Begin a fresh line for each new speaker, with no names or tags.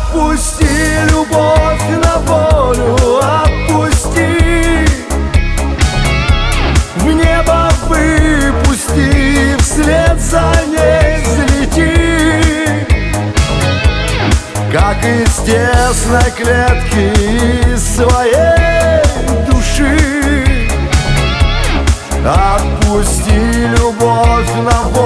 Отпусти любовь на волю, отпусти. В небо выпусти, вслед за ней взлети. Как из тесной клетки своей души. Отпусти любовь на волю.